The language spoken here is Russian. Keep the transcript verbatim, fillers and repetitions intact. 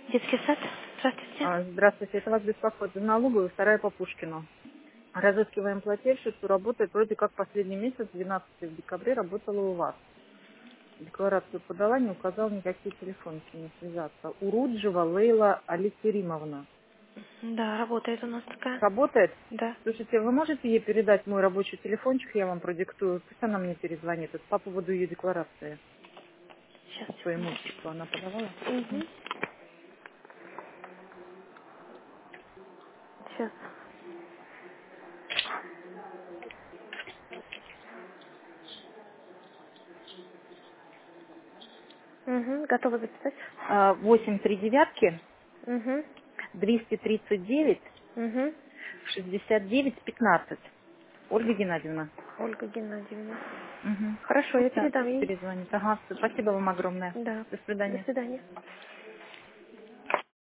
Детский сад. Здравствуйте. А, Здравствуйте, это вас беспокоит налоговая, вторая по Пушкину. Разыскиваем плательщицу, работает вроде как последний месяц, двенадцатого декабря, работала у вас. Декларацию подала, не указал никакие телефоны с ней связаться. Уруджева Лейла Аликеримовна. Да, работает у нас такая. Работает? Да. Слушайте, вы можете ей передать мой рабочий телефончик, я вам продиктую, пусть она мне перезвонит, это по поводу ее декларации. Сейчас, По секунду. имуществу она подавала? Угу. Сейчас. Угу. Готова записать? А, восемь три девятки, Угу. двести тридцать девять, Угу. шестьдесят девять пятнадцать. Ольга Геннадьевна. Ольга Геннадьевна. Угу. Хорошо, я Пусть, а, передам пусть ей. перезвонит. Ага, всё, спасибо вам огромное. Да. До До свидания. свидания.